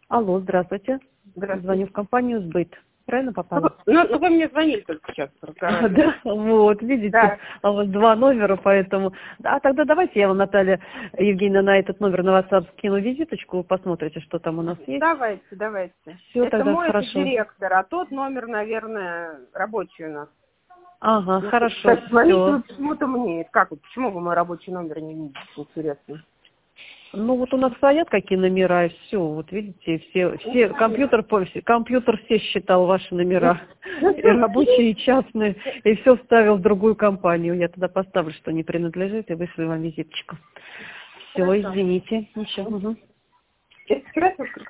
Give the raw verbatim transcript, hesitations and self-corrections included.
Алло, здравствуйте. Здравствуйте. Звоню в компанию «Сбыт». Правильно Ну, попала? ну, ну, вы мне звонили только сейчас. А, да, вот, видите, Да. а у вас два номера, поэтому... А тогда давайте я вам, Наталья Евгеньевна, на этот номер на WhatsApp скину визиточку, вы посмотрите, что там у нас есть. Давайте, давайте. Все, Это тогда мой, это хорошо. директор, а тот номер, наверное, рабочий у нас. Ага, Ну, хорошо, так, звоните все. вы почему-то мне. Как вот, почему вы мой рабочий номер не видите? Интересно. Ну вот у нас стоят какие номера, и все, вот видите, все, все компьютер, по- все- компьютер все считал ваши номера, и рабочие, и частные, и все вставил в другую компанию. Я тогда поставлю, что не принадлежит, и вышлю вам визиточку. Все, Хорошо. извините. Ничего. Угу. Если